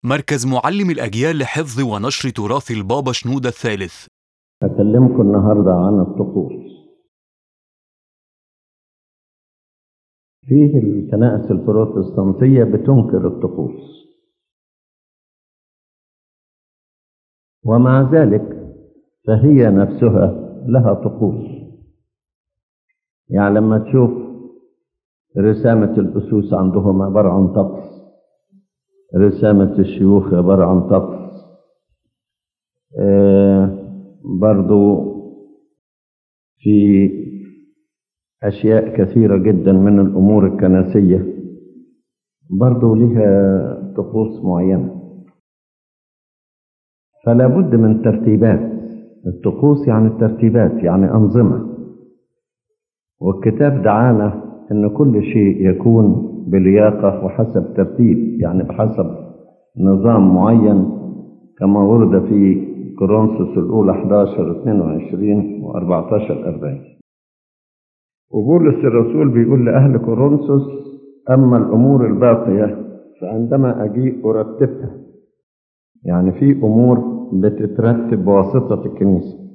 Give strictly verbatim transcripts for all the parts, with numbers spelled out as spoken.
مركز معلم الأجيال لحفظ ونشر تراث البابا شنودة الثالث. أكلمكم النهاردة عن الطقوس. فيه الكنائس البروتستانتية بتنكر الطقوس، ومع ذلك فهي نفسها لها طقوس. يعني لما تشوف رسامة الأسوس عندهم عبارة عن طقس، رسامة الشيوخ عبارة عن طقس، آه برضو في أشياء كثيرة جدا من الأمور الكنسية برضو لها طقوس معينة. فلا بد من ترتيبات. الطقوس يعني الترتيبات، يعني أنظمة، والكتاب دعانا أن كل شيء يكون بلياقة وحسب ترتيب، يعني بحسب نظام معين، كما ورد في كورنثوس الأولى أحد عشر اثنين وعشرين وأربعة عشر أربعين. وبولس الرسول بيقول لأهل كورنثوس: أما الأمور الباقية فعندما أجيء أرتبها. يعني في أمور بتترتب بواسطة الكنيسة.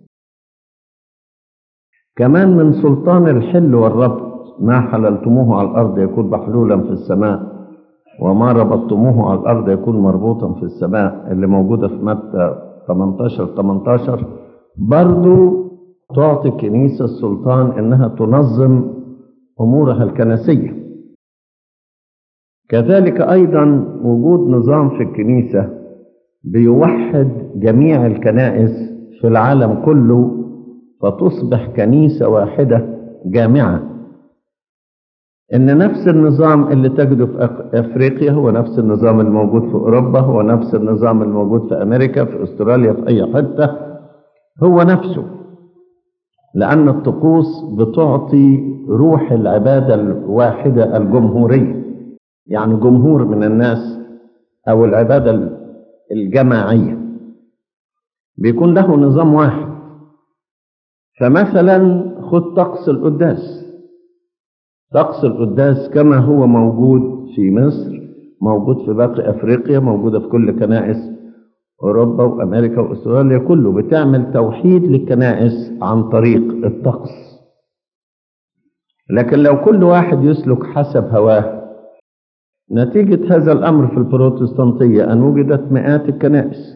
كمان من سلطان الحل والربط: ما حللتموه على الأرض يكون محلولا في السماء، وما ربطتموه على الأرض يكون مربوطا في السماء، اللي موجودة في متى ثمانية عشر ثمانية عشر. برضو تعطي الكنيسة السلطان إنها تنظم أمورها الكنسية. كذلك أيضا وجود نظام في الكنيسة بيوحد جميع الكنائس في العالم كله، فتصبح كنيسة واحدة جامعة. إن نفس النظام اللي تجده في أفريقيا هو نفس النظام الموجود في أوروبا، هو نفس النظام الموجود في أمريكا، في أستراليا، في أي حتة هو نفسه، لأن الطقوس بتعطي روح العبادة الواحدة الجمهورية، يعني جمهور من الناس، أو العبادة الجماعية بيكون له نظام واحد. فمثلا خد طقس القداس. طقس القداس كما هو موجود في مصر موجود في باقي أفريقيا، موجودة في كل كنائس أوروبا وأمريكا وأستراليا، كله بتعمل توحيد للكنائس عن طريق الطقس. لكن لو كل واحد يسلك حسب هواه، نتيجة هذا الأمر في البروتستانتية أن وجدت مئات الكنائس،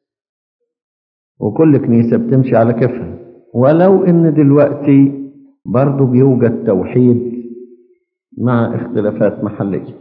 وكل كنيسة بتمشي على كيفها، ولو إن دلوقتي برضو بيوجد توحيد مع اختلافات محلية.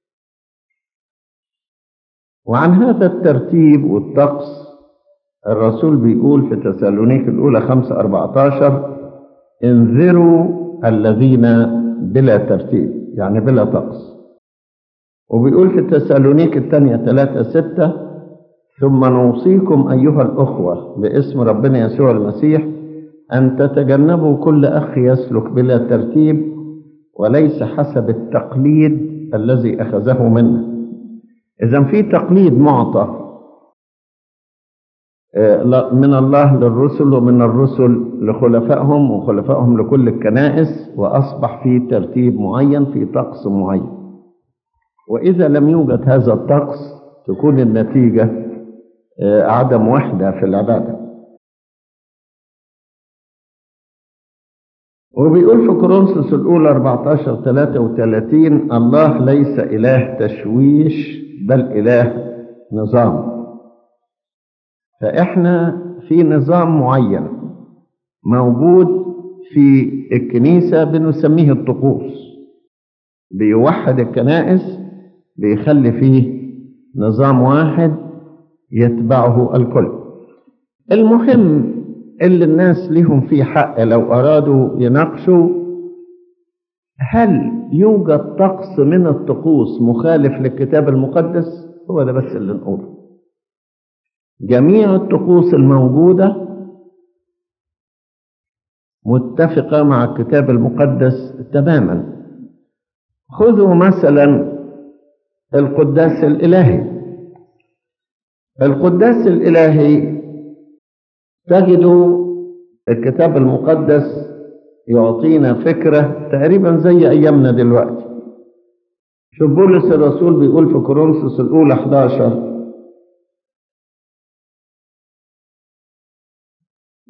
وعن هذا الترتيب والطقس الرسول بيقول في تسالونيك الأولى خمسة أربعة عشر: انذروا الذين بلا ترتيب، يعني بلا طقس. وبيقول في تسالونيك الثانية ثلاثة ستة: ثم نوصيكم أيها الأخوة باسم ربنا يسوع المسيح أن تتجنبوا كل أخ يسلك بلا ترتيب وليس حسب التقليد الذي أخذه منا. إذن في تقليد معطى من الله للرسل، ومن الرسل لخلفائهم، وخلفائهم لكل الكنائس، وأصبح في ترتيب معين، في طقس معين. وإذا لم يوجد هذا الطقس تكون النتيجة عدم وحدة في العبادة. وبيقول في كورنثوس الأولى أربعة عشر ثلاثة وثلاثين: الله ليس إله تشويش بل إله نظام. فإحنا في نظام معين موجود في الكنيسة بنسميه الطقوس، بيوحد الكنائس، بيخلي فيه نظام واحد يتبعه الكل. المهم اللي الناس لهم فيه حق لو أرادوا يناقشوا: هل يوجد طقس من الطقوس مخالف للكتاب المقدس؟ هو ده بس اللي نقوله. جميع الطقوس الموجودة متفقة مع الكتاب المقدس تماما. خذوا مثلا القداس الإلهي. القداس الإلهي تجدوا الكتاب المقدس يعطينا فكرة تقريبا زي أيامنا دلوقتي. شوف بولس الرسول بيقول في كورنثوس الأولى أحد عشر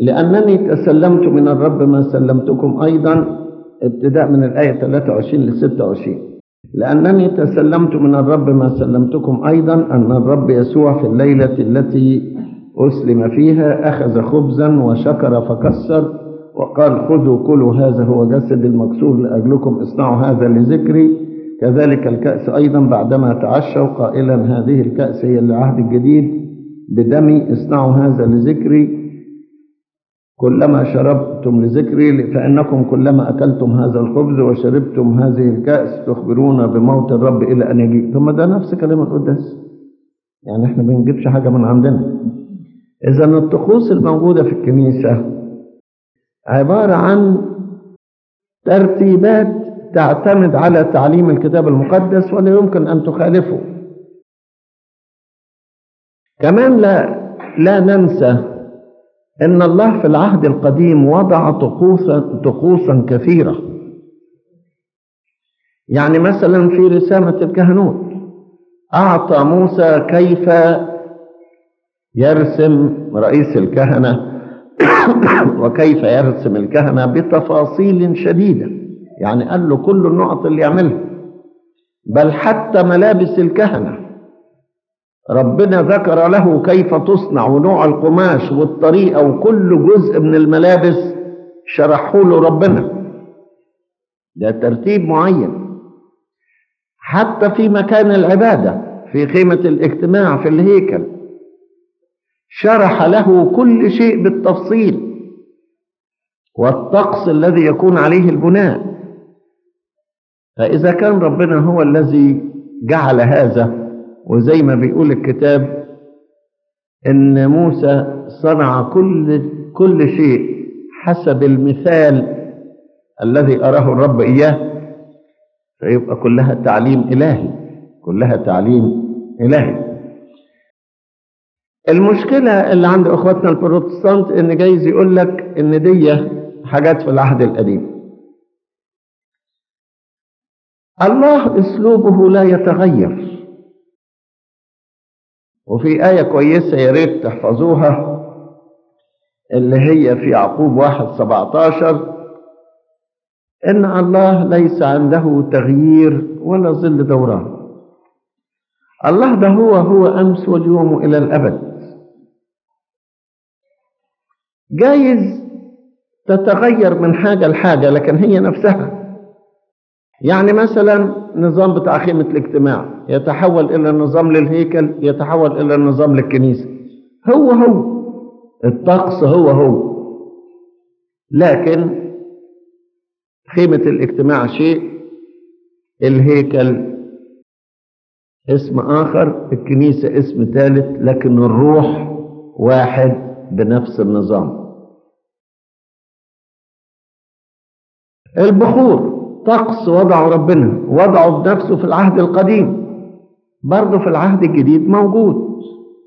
لأنني تسلمت من الرب ما سلمتكم أيضا، ابتداء من الآية ثلاثة وعشرين ل ستة وعشرين. لأنني تسلمت من الرب ما سلمتكم أيضا، أن الرب يسوع في الليلة التي أسلم فيها أخذ خبزا وشكر فكسر وقال: خذوا كلوا، هذا هو جسد المكسور لأجلكم، اصنعوا هذا لذكري. كذلك الكأس أيضا بعدما تعشوا قائلا: هذه الكأس هي العهد الجديد بدمي، اصنعوا هذا لذكري. كلما شربتم لذكري، فإنكم كلما أكلتم هذا الخبز وشربتم هذه الكأس تخبرون بموت الرب إلى أن يجيء. ثم ده نفس كلام القداس، يعني احنا ما بنجيبش حاجة من عندنا. إذا الطقوس الموجودة في الكنيسة عبارة عن ترتيبات تعتمد على تعليم الكتاب المقدس ولا يمكن أن تخالفه. كمان لا لا ننسى أن الله في العهد القديم وضع طقوسا طقوسا كثيرة. يعني مثلا في رسامة الكهنوت أعطى موسى كيف يرسم رئيس الكهنة وكيف يرسم الكهنة بتفاصيل شديدة، يعني قال له كل النقط اللي يعملها، بل حتى ملابس الكهنة ربنا ذكر له كيف تصنع ونوع القماش والطريقة، وكل جزء من الملابس شرحه له ربنا. ده ترتيب معين. حتى في مكان العبادة في خيمة الاجتماع في الهيكل شرح له كل شيء بالتفصيل، والطقس الذي يكون عليه البناء. فإذا كان ربنا هو الذي جعل هذا، وزي ما بيقول الكتاب إن موسى صنع كل كل شيء حسب المثال الذي أراه الرب إياه، فيبقى كلها تعليم إلهي، كلها تعليم إلهي. المشكلة اللي عند أخواتنا البروتستانت إن جايز يقول لك إن دي حاجات في العهد القديم. الله أسلوبه لا يتغير. وفي آية كويسة يا ريت تحفظوها، اللي هي في يعقوب واحد سبعتاشر: إن الله ليس عنده تغيير ولا ظل دوران. الله ده هو هو أمس واليوم إلى الأبد. جايز تتغير من حاجة لحاجة لكن هي نفسها. يعني مثلا نظام بتاع خيمة الاجتماع يتحول إلى النظام للهيكل، يتحول إلى النظام للكنيسة، هو هو الطقس هو هو، لكن خيمة الاجتماع شيء، الهيكل اسم آخر، الكنيسة اسم ثالث، لكن الروح واحد بنفس النظام. البخور طقس وضعه ربنا، وضعه بنفسه في العهد القديم، برضه في العهد الجديد موجود.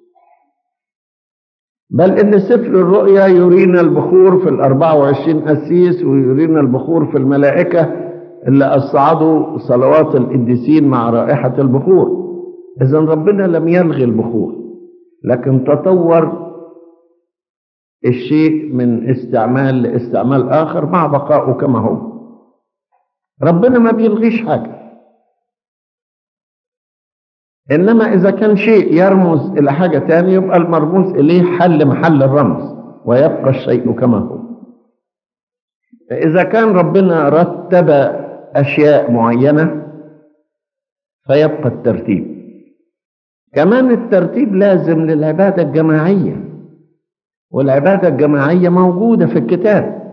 بل إن سفر الرؤيا يرينا البخور في الأربعة وعشرين قسيس، ويرينا البخور في الملائكة اللي أصعدوا صلوات القديسين مع رائحة البخور. إذن ربنا لم يلغي البخور، لكن تطور الشيء من استعمال لاستعمال آخر مع بقائه كما هو. ربنا ما بيلغيش حاجة، إنما إذا كان شيء يرمز إلى حاجة تانية يبقى المرموز إليه حل محل الرمز ويبقى الشيء كما هو. فإذا كان ربنا رتب أشياء معينة فيبقى الترتيب. كمان الترتيب لازم للعبادة الجماعية، والعبادة الجماعية موجودة في الكتاب،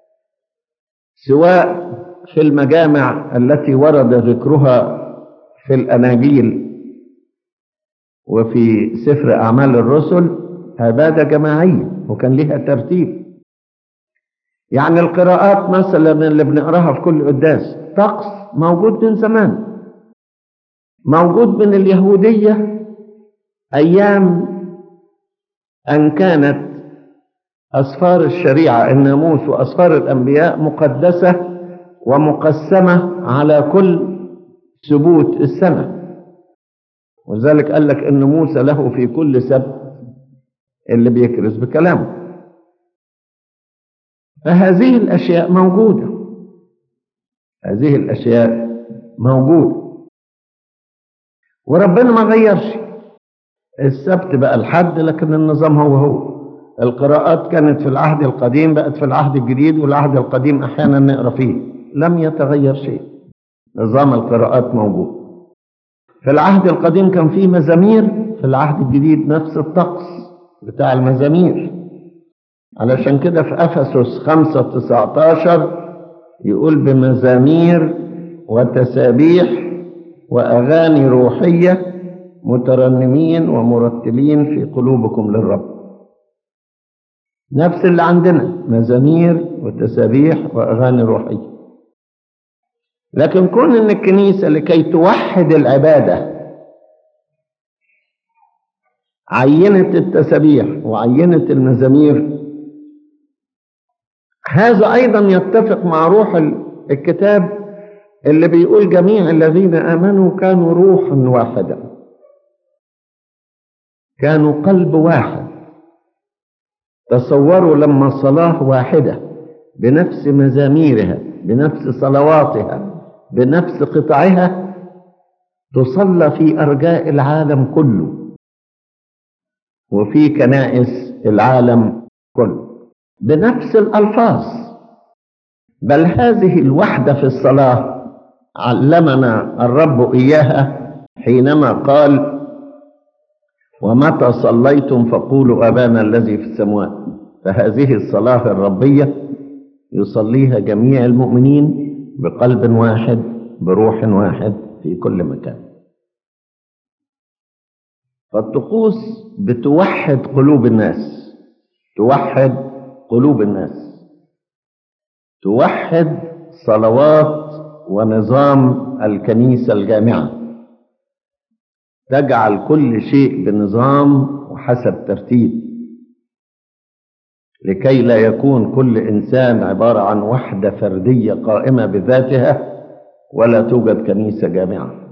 سواء في المجامع التي ورد ذكرها في الأناجيل وفي سفر أعمال الرسل، عبادة جماعية وكان لها ترتيب. يعني القراءات مثلا اللي بنقراها في كل قداس طقس موجود من زمان، موجود من اليهودية أيام أن كانت أسفار الشريعة الناموس وأسفار الأنبياء مقدسة ومقسمة على كل سبوت السنة. وذلك قال لك إن موسى له في كل سبت اللي بيكرز بكلامه. فهذه الأشياء موجودة، هذه الأشياء موجودة، وربنا ما غيرش. السبت بقى الحد، لكن النظام هو هو. القراءات كانت في العهد القديم بقت في العهد الجديد، والعهد القديم أحيانا نقرأ فيه، لم يتغير شيء، نظام القراءات موجود. في العهد القديم كان فيه مزامير، في العهد الجديد نفس الطقس بتاع المزامير. علشان كده في أفسس خمسة تسعة عشر يقول بمزامير وتسابيح وأغاني روحية مترنمين ومرتلين في قلوبكم للرب. نفس اللي عندنا، مزامير وتسابيح وأغاني روحية. لكن كون ان الكنيسة لكي توحد العبادة عينت التسابيح وعينت المزامير، هذا ايضا يتفق مع روح الكتاب اللي بيقول جميع الذين آمنوا كانوا روحا واحدا، كانوا قلب واحد. تصوروا لما صلاة واحدة بنفس مزاميرها بنفس صلواتها بنفس قطعها تصلى في أرجاء العالم كله وفي كنائس العالم كله بنفس الألفاظ. بل هذه الوحدة في الصلاة علمنا الرب إياها حينما قال ومتى صليتم فقولوا أبانا الذي في السماوات. فهذه الصلاة الربية يصليها جميع المؤمنين بقلب واحد بروح واحد في كل مكان. فالطقوس بتوحد قلوب الناس، توحد قلوب الناس، توحد صلوات ونظام الكنيسة الجامعة، تجعل كل شيء بنظام وحسب ترتيب، لكي لا يكون كل إنسان عبارة عن وحدة فردية قائمة بذاتها ولا توجد كنيسة جامعة.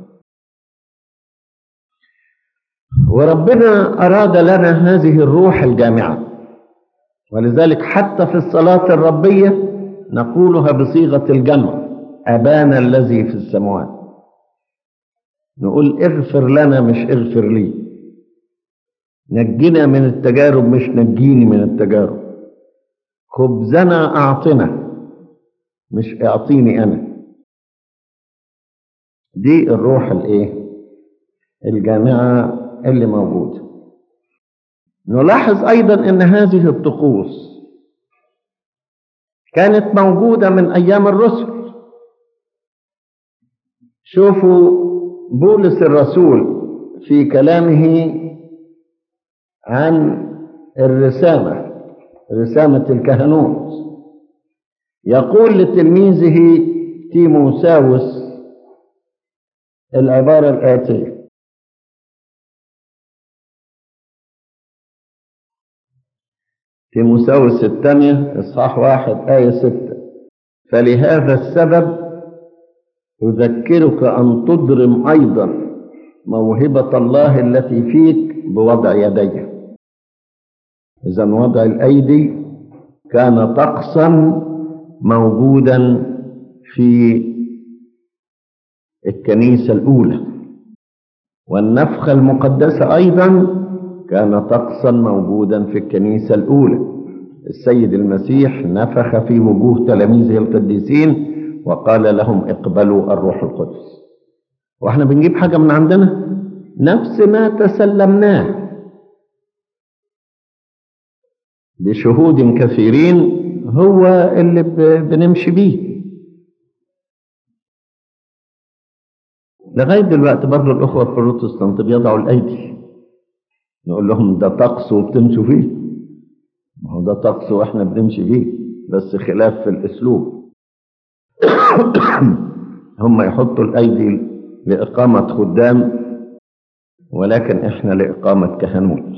وربنا أراد لنا هذه الروح الجامعة، ولذلك حتى في الصلاة الربية نقولها بصيغة الجمع، أبانا الذي في السماوات. نقول اغفر لنا مش اغفر لي، نجينا من التجارب مش نجيني من التجارب، خبزنا أعطنا مش اعطيني أنا. دي الروح الايه الجامعة اللي موجودة. نلاحظ أيضا أن هذه الطقوس كانت موجودة من أيام الرسل. شوفوا بولس الرسول في كلامه عن الرسامة، رسامة الكهنوت، يقول لتلميذه تيموساوس العبارة الآتية: تيموساوس الثانية إصحاح واحد آية ستة: فلهذا السبب أذكرك أن تضرم أيضا موهبة الله التي فيك بوضع يديه. إذا وضع الأيدي كان طقسا موجودا في الكنيسة الأولى، والنفخة المقدسة أيضا كان طقسا موجودا في الكنيسة الأولى. السيد المسيح نفخ في وجوه تلاميذه القديسين وقال لهم اقبلوا الروح القدس. واحنا بنجيب حاجة من عندنا؟ نفس ما تسلمناه بشهود كثيرين هو اللي بنمشي بيه لغاية دلوقتي. برضو الأخوة البروتستانت بيضعوا الأيدي، نقول لهم ده طقس وبتمشوا فيه. ما هو ده طقس واحنا بنمشي فيه، بس خلاف في الأسلوب. هم يحطوا الأيدي لإقامة خدام، ولكن إحنا لإقامة كهنوت.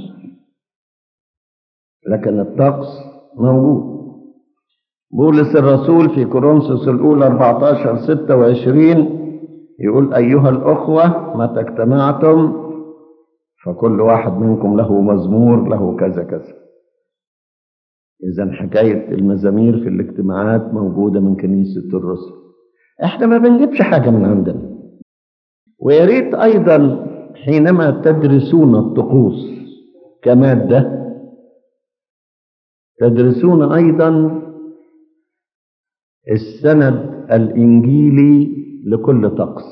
لكن الطقس موجود. بولس الرسول في كورنثوس الأولى أربعة عشر ستة وعشرين يقول أيها الأخوة متى اجتمعتم فكل واحد منكم له مزمور له كذا كذا. إذن حكاية المزامير في الاجتماعات موجودة من كنيسة الرسل. احنا ما بنجيبش حاجة من عندنا. ويا ريت أيضا حينما تدرسون الطقوس كمادة تدرسون أيضا السند الإنجيلي لكل طقس.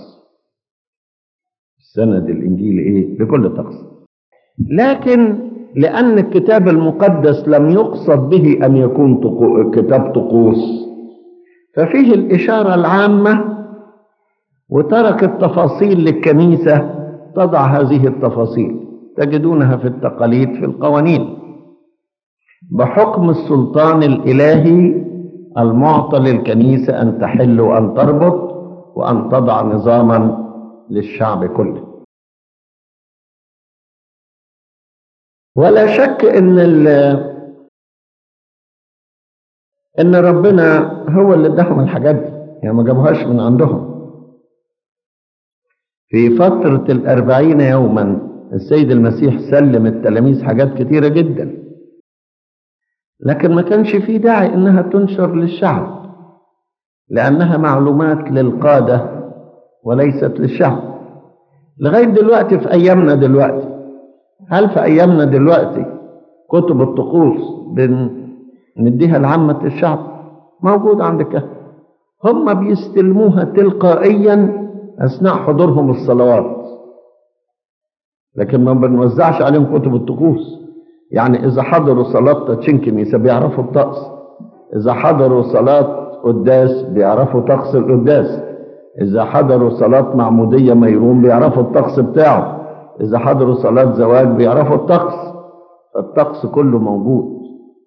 السند الإنجيلي إيه؟ لكل طقس. لكن لأن الكتاب المقدس لم يقصد به أن يكون طقو... كتاب طقوس، ففيه الإشارة العامة وترك التفاصيل للكنيسة تضع هذه التفاصيل، تجدونها في التقاليد في القوانين بحكم السلطان الإلهي المعطى للكنيسة أن تحل وأن تربط وأن تضع نظاما للشعب كله. ولا شك ان ان ربنا هو اللي اداهم الحاجات دي، يعني ما جابوهاش من عندهم. في فترة الأربعين يوما السيد المسيح سلم التلاميذ حاجات كتيرة جدا، لكن ما كانش في داعي انها تنشر للشعب لأنها معلومات للقادة وليست للشعب. لغاية دلوقتي في أيامنا دلوقتي، هل في أيامنا دلوقتي كتب الطقوس بنديها لعامة الشعب؟ موجود عند الكهنة، هم بيستلموها تلقائيا أثناء حضورهم الصلوات، لكن ما بنوزعش عليهم كتب الطقوس. يعني إذا حضروا صلاة تاتشين كنيسة بيعرفوا الطقس، إذا حضروا صلاة قداس بيعرفوا طقس القداس، إذا حضروا صلاة معمودية ميرون بيعرفوا الطقس بتاعه، إذا حضروا صلاة زواج بيعرفوا الطقس. فالطقس كله موجود،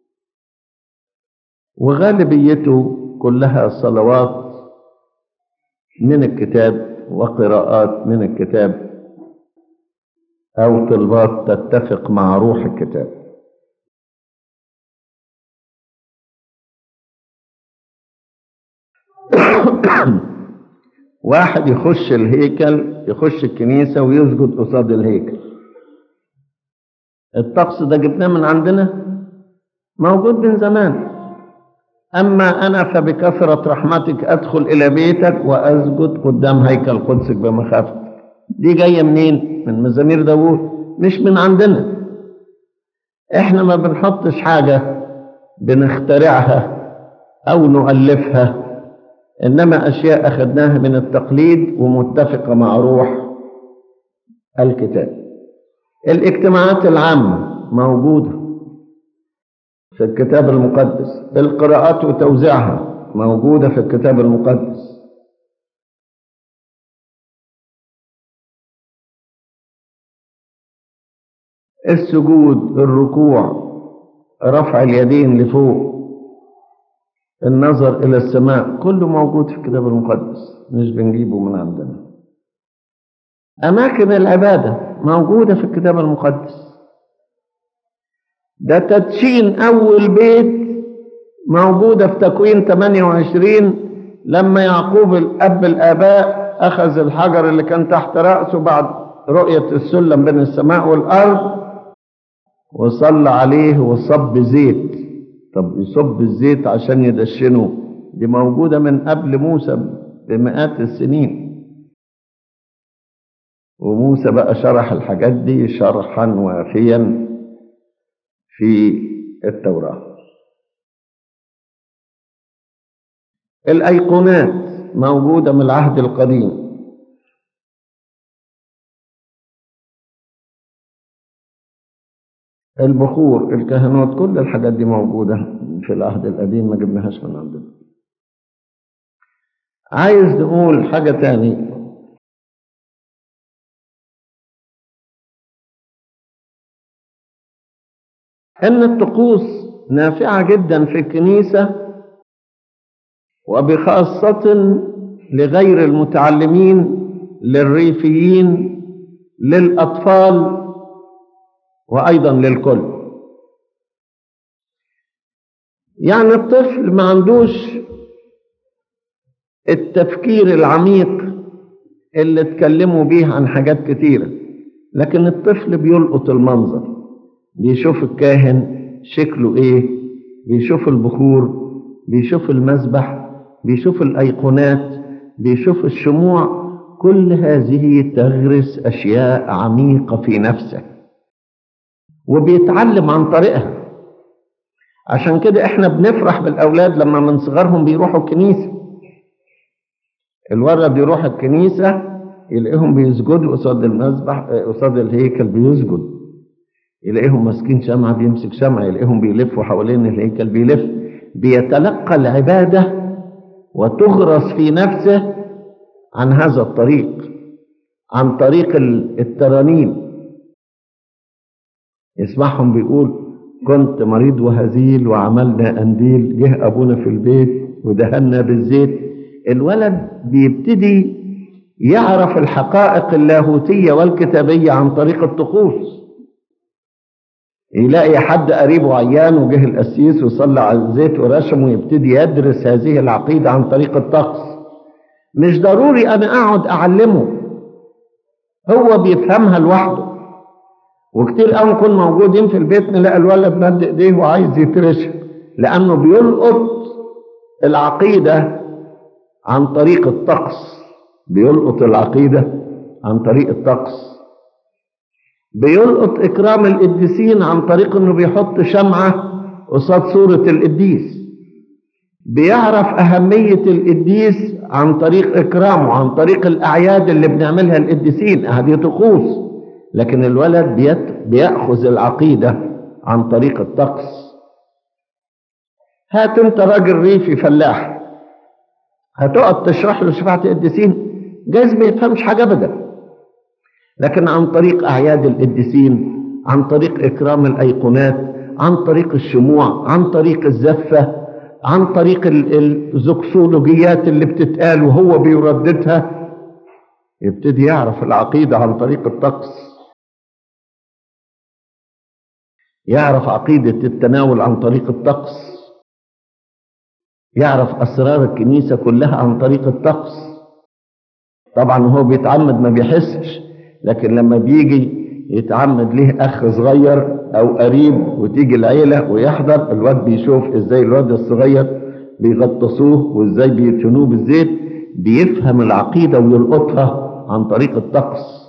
وغالبيته كلها صلوات من الكتاب وقراءات من الكتاب أو طلبات تتفق مع روح الكتاب. واحد يخش الهيكل، يخش الكنيسة ويسجد قصاد الهيكل، الطقس ده جبناه من عندنا؟ موجود من زمان. أما أنا فبكثرة رحمتك أدخل إلى بيتك وأسجد قدام هيكل قدسك بمخافتك، دي جاية منين؟ من مزامير داوود، مش من عندنا. إحنا ما بنحطش حاجة بنخترعها أو نؤلفها، إنما أشياء أخذناها من التقليد ومتفقة مع روح الكتاب. الاجتماعات العامة موجودة في الكتاب المقدس، القراءات وتوزيعها موجودة في الكتاب المقدس. السجود، الركوع، رفع اليدين لفوق، النظر إلى السماء، كله موجود في الكتاب المقدس، مش بنجيبه من عندنا. أماكن العبادة موجودة في الكتاب المقدس، ده تدشين أول بيت موجودة في تكوين ثمانية وعشرين، لما يعقوب الأب الآباء أخذ الحجر اللي كان تحت رأسه بعد رؤية السلم بين السماء والأرض وصلى عليه وصب زيت. طب يصب الزيت عشان يدشنه، دي موجودة من قبل موسى بمئات السنين، وموسى بقى شرح الحاجات دي شرحا وافيا في التوراة. الأيقونات موجودة من العهد القديم، البخور، الكهنوت، كل الحاجات دي موجودة في العهد القديم، ما جبناهاش من عندنا. عايز نقول حاجة تاني، إن الطقوس نافعة جدا في الكنيسة، وبخاصة لغير المتعلمين، للريفيين، للأطفال، وأيضا للكل. يعني الطفل ما عندوش التفكير العميق اللي اتكلموا بيه عن حاجات كتيرة، لكن الطفل بيلقط المنظر، بيشوف الكاهن شكله ايه بيشوف البخور، بيشوف المذبح، بيشوف الأيقونات، بيشوف الشموع. كل هذه تغرس أشياء عميقة في نفسه وبيتعلم عن طريقها. عشان كده احنا بنفرح بالأولاد لما من صغرهم بيروحوا الكنيسة. الولد يروح الكنيسة يلاقيهم بيسجدوا قصاد المذبح، قصاد الهيكل بيسجد، يلاقيهم ماسكين شمعة بيمسك شمعة، يلاقيهم بيلفوا حوالين الهيكل بيلف. بيتلقى العبادة وتغرس في نفسه عن هذا الطريق، عن طريق الترانيم. يسمعهم بيقول كنت مريض وهزيل وعملنا أنديل، جه أبونا في البيت ودهنا بالزيت. الولد بيبتدي يعرف الحقائق اللاهوتية والكتابية عن طريق الطقوس. يلاقي حد قريبه عيان وجه القسيس وصلى على الزيت ورشم، ويبتدي يدرس هذه العقيدة عن طريق الطقس. مش ضروري أنا أقعد أعلمه، هو بيفهمها لوحده. وكتير قوي نكون موجودين في البيت نلاقي الولد مد ايديه وعايز يترشم، لأنه بيلقط العقيدة عن طريق الطقس. بيلقط العقيدة عن طريق الطقس. بيلقط إكرام القديسين عن طريق إنه بيحط شمعة قصاد صورة القديس. بيعرف أهمية القديس عن طريق إكرامه، عن طريق الأعياد اللي بنعملها القديسين. هذه طقوس. لكن الولد بيت بيأخذ العقيدة عن طريق الطقس. هات انت راجل ريفي فلاح، هتقعد تشرح له شفاعة القديسين، جايز ما يفهمش حاجة أبدا. لكن عن طريق أعياد القديسين، عن طريق إكرام الأيقونات، عن طريق الشموع، عن طريق الزفة، عن طريق الزكسولوجيات اللي بتتقال وهو بيرددها، يبتدي يعرف العقيدة عن طريق الطقس. يعرف عقيدة التناول عن طريق الطقس. يعرف أسرار الكنيسة كلها عن طريق الطقس. طبعا هو بيتعمد ما بيحسش، لكن لما بيجي يتعمد ليه أخ صغير أو قريب وتيجي العيلة ويحضر، الواد بيشوف إزاي الواد الصغير بيغطسوه وإزاي بيدفنوه بالزيت. بيفهم العقيدة ويلقطها عن طريق الطقس.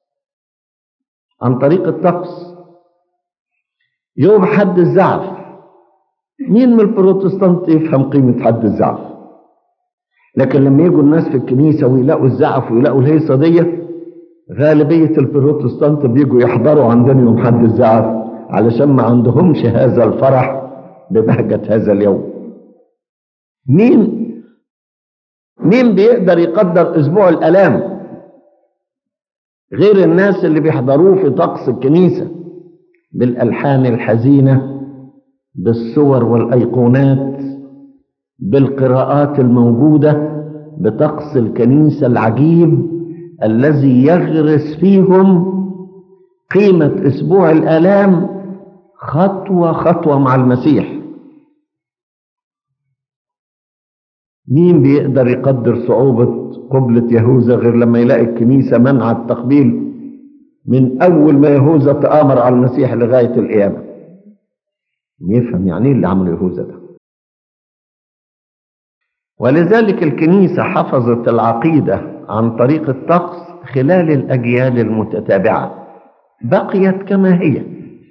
عن طريق الطقس. يوم حد الزعف، مين من البروتستانت يفهم قيمة حد الزعف؟ لكن لما يجوا الناس في الكنيسة ويلاقوا الزعف ويلاقوا الهيصة دي، غالبية البروتستانت بيجوا يحضروا عندنا يوم حد الزعف علشان ما عندهمش هذا الفرح ببهجة هذا اليوم. مين مين بيقدر يقدر أسبوع الآلام غير الناس اللي بيحضروه في طقس الكنيسة بالألحان الحزينة، بالصور والأيقونات، بالقراءات الموجودة، بطقس الكنيسة العجيب الذي يغرس فيهم قيمة أسبوع الآلام خطوة خطوة مع المسيح. مين بيقدر يقدر صعوبة قبلة يهوذا غير لما يلاقي الكنيسة منع التقبيل من أول ما يهوذا تآمر على المسيح لغاية القيامة؟ يفهم يعني اللي عمله يهوذا ده. ولذلك الكنيسة حفظت العقيدة عن طريق الطقس خلال الأجيال المتتابعة. بقيت كما هي،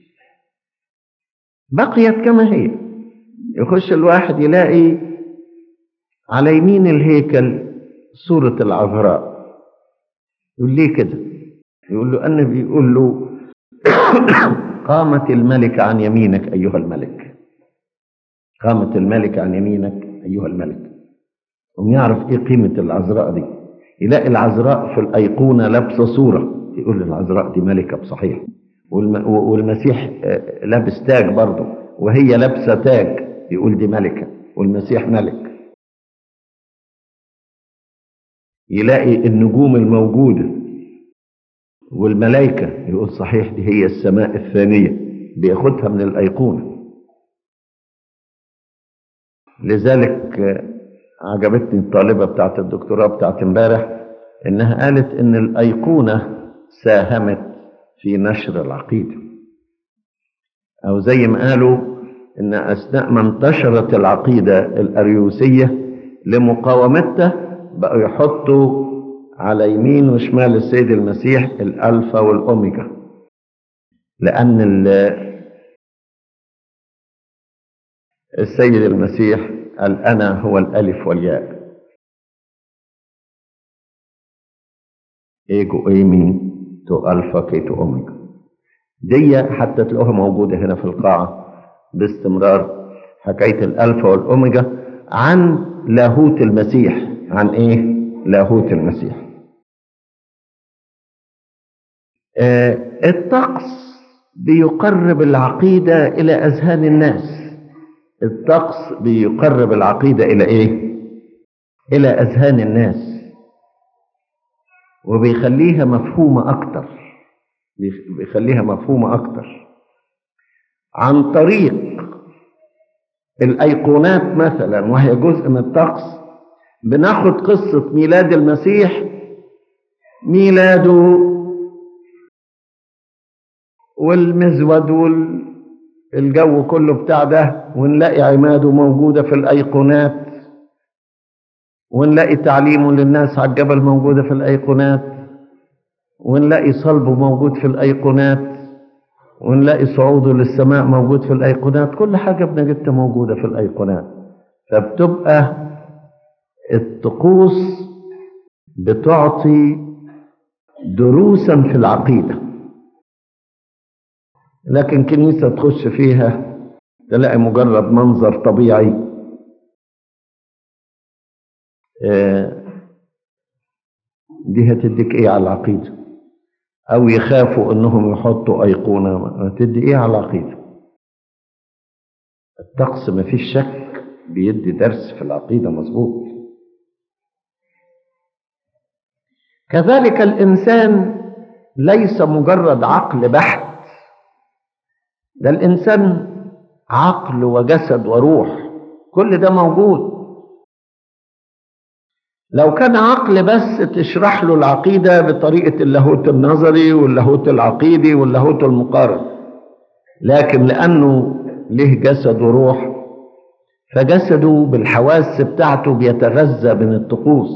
بقيت كما هي. يخش الواحد يلاقي على يمين الهيكل صورة العذراء، يقول ليه كده؟ يقول له أن بيقول له قامت الملكة عن يمينك أيها الملك. قامت الملكة عن يمينك أيها الملك. هم يعرف إيه قيمة العذراء دي. يلاقي العذراء في الأيقونة لابسة صورة، يقول العذراء دي ملكة بصحيح. والمسيح لابس تاج برضه وهي لابسة تاج، يقول دي ملكة والمسيح ملك. يلاقي النجوم الموجودة والملائكة، يقول صحيح دي هي السماء الثانية، بياخدها من الأيقونة. لذلك عجبتني الطالبة بتاعت الدكتوراه بتاعت امبارح، انها قالت ان الأيقونة ساهمت في نشر العقيدة، او زي ما قالوا إن أثناء ما انتشرت العقيدة الأريوسية لمقاومتها بقوا يحطوا على يمين وشمال السيد المسيح الألفا والأوميجا، لأن السيد المسيح قال أنا هو الألف والياء، إيجو إيمي تو ألفا كي تو أوميجا. دي حتى تلاقوها موجودة هنا في القاعة باستمرار، حكاية الألفا والأوميجا عن لاهوت المسيح. عن إيه؟ لاهوت المسيح. آه الطقس بيقرب العقيدة إلى أذهان الناس. الطقس بيقرب العقيدة إلى إيه؟ إلى أذهان الناس، وبيخليها مفهومة أكتر، بيخليها مفهومة أكتر عن طريق الأيقونات مثلا، وهي جزء من الطقس. بناخد قصة ميلاد المسيح، ميلاده والمزود والجو كله بتاع ده، ونلاقي عماده موجودة في الأيقونات، ونلاقي تعليمه للناس على الجبل موجودة في الأيقونات، ونلاقي صلبه موجود في الأيقونات، ونلاقي صعوده للسماء موجود في الأيقونات. كل حاجة بنجدها موجودة في الأيقونات. فبتبقى الطقوس بتعطي دروسا في العقيدة. لكن كنيسة تخش فيها تلاقي مجرد منظر طبيعي، دي هتديك ايه على العقيدة؟ او يخافوا انهم يحطوا ايقونة، تدي ايه على العقيدة؟ الطقس ما فيش شك بيدي درس في العقيدة مظبوط. كذلك الانسان ليس مجرد عقل بحت، ده الانسان عقل وجسد وروح، كل ده موجود. لو كان عقل بس تشرح له العقيدة بطريقة اللاهوت النظري واللاهوت العقيدي واللاهوت المقارن، لكن لأنه له جسد وروح، فجسده بالحواس بتاعته بيتغذى من الطقوس.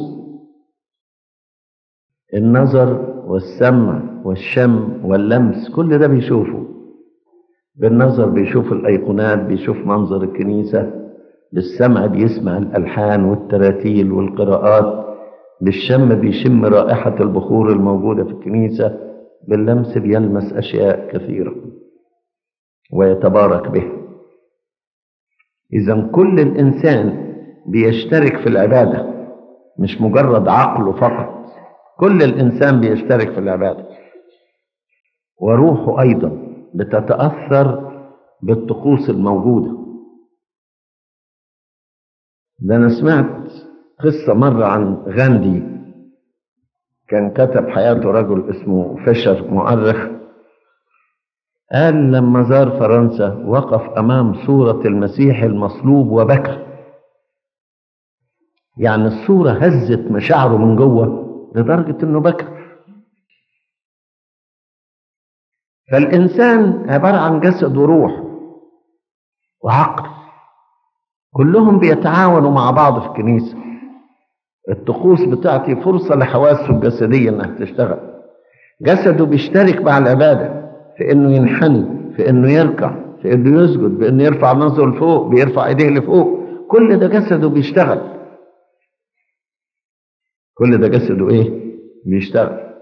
النظر والسمع والشم واللمس كل ده بيشوفه. بالنظر بيشوف الأيقونات، بيشوف منظر الكنيسة. بالسمع بيسمع الألحان والتراتيل والقراءات. بالشم بيشم رائحة البخور الموجودة في الكنيسة. باللمس بيلمس أشياء كثيرة ويتبارك به. إذن كل الإنسان بيشترك في العبادة، مش مجرد عقله فقط. كل الإنسان بيشترك في العبادة، وروحه أيضا بتتأثر بالطقوس الموجودة. ده أنا سمعت قصة مرة عن غاندي، كان كتب حياته رجل اسمه فيشر مؤرخ. قال لما زار فرنسا وقف أمام صورة المسيح المصلوب وبكى. يعني الصورة هزت مشاعره من جوه لدرجة أنه بكى. فالإنسان عبارة عن جسد وروح وعقل، كلهم بيتعاونوا مع بعض في الكنيسة. الطقوس بتعطي فرصة لحواسه الجسدية انها تشتغل. جسده بيشترك مع العبادة في انه ينحني، في انه يركع، في انه يسجد، بانه يرفع نظره لفوق، بيرفع ايديه لفوق. كل ده جسده بيشتغل. كل ده جسده ايه؟ بيشتغل.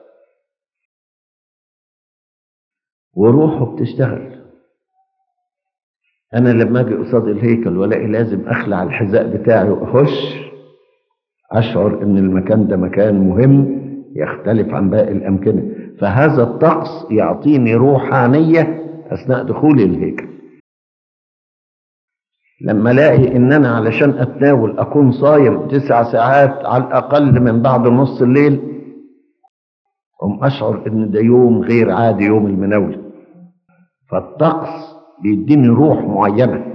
وروحه بتشتغل. انا لما اجي قصاد الهيكل والاقي لازم اخلع الحذاء بتاعي واخش، اشعر ان المكان ده مكان مهم يختلف عن باقي الامكنه. فهذا الطقس يعطيني روحانيه اثناء دخولي الهيكل. لما الاقي ان انا علشان اتناول اكون صايم تسع ساعات على الاقل من بعد نص الليل، أم اشعر ان ده يوم غير عادي، يوم المناوله. فالطقس بيديني روح معينه.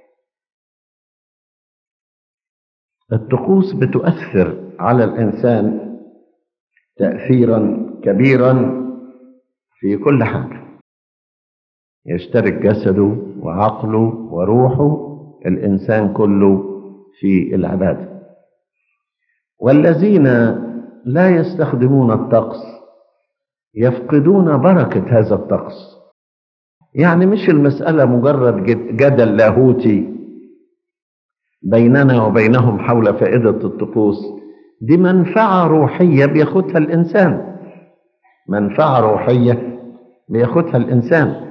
الطقوس بتؤثر على الإنسان تأثيرا كبيرا في كل حاجة. يشترك جسده وعقله وروحه، الإنسان كله في العبادة. والذين لا يستخدمون الطقس يفقدون بركة هذا الطقس. يعني مش المسألة مجرد جدل لاهوتي بيننا وبينهم حول فائدة الطقوس، دي منفعة روحية بياخدها الإنسان، منفعة روحية بياخدها الإنسان.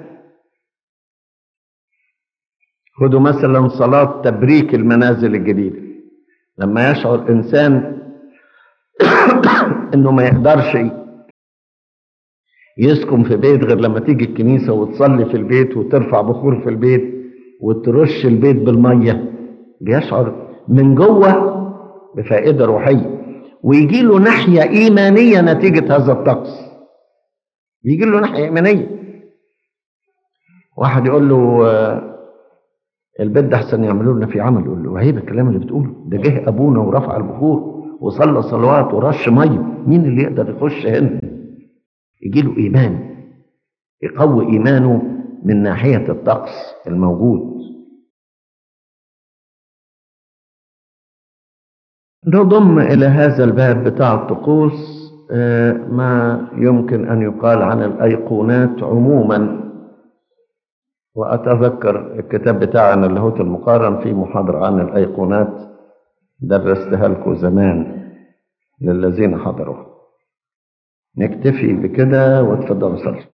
خدوا مثلا صلاة تبريك المنازل الجديدة، لما يشعر إنسان إنه ما يقدرش يسكن في بيت غير لما تيجي الكنيسة وتصلي في البيت وترفع بخور في البيت وترش البيت بالمية، بيشعر من جوه بفائدة روحية، ويجي له ناحية إيمانية نتيجة هذا الطقس، يجي له ناحية إيمانية. واحد يقول له البيت ده احسن يعملوا لنا في عمل، يقول له عيب الكلام اللي بتقوله ده، جه ابونا ورفع البخور وصلى صلوات ورش ميه، مين اللي يقدر يخش هنا؟ يجي له ايمان، يقوي ايمانه من ناحيه الطقس الموجود. نضم الى هذا الباب بتاع الطقوس ما يمكن ان يقال عن الايقونات عموما. وأتذكر الكتاب بتاعنا اللاهوت المقارن في محاضرة عن الأيقونات درستها لكم زمان للذين حضروا. نكتفي بكده وتفضلوا صلوا.